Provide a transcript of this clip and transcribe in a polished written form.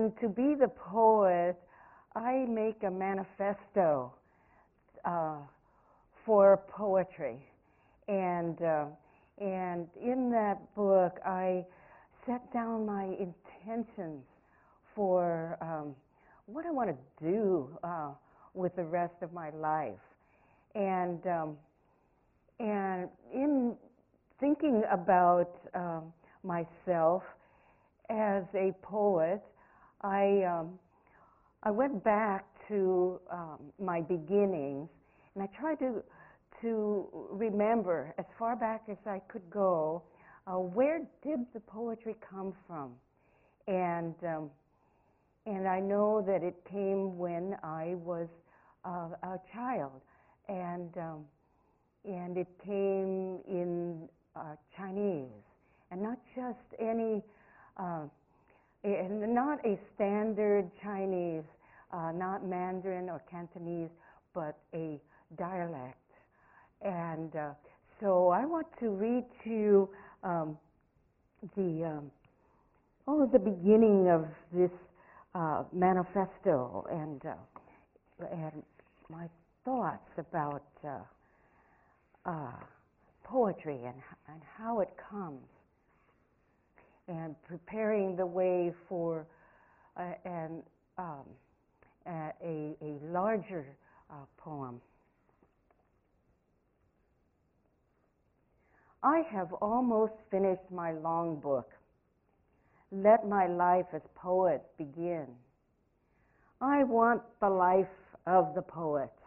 And to be the poet, I make a manifesto for poetry. And in that book, I set down my intentions for what I want to do with the rest of my life. And in thinking about myself as a poet, I went back to my beginnings, and I tried to remember as far back as I could go, where did the poetry come from? And I know that it came when I was a child, and it came in Chinese, and not just any, and not a standard Chinese, not Mandarin or Cantonese, but a dialect. And so I want to read to you the beginning of this manifesto and my thoughts about poetry and how it comes, and preparing the way for a larger poem. I have almost finished my long book. Let my life as poet begin. I want the life of the poet.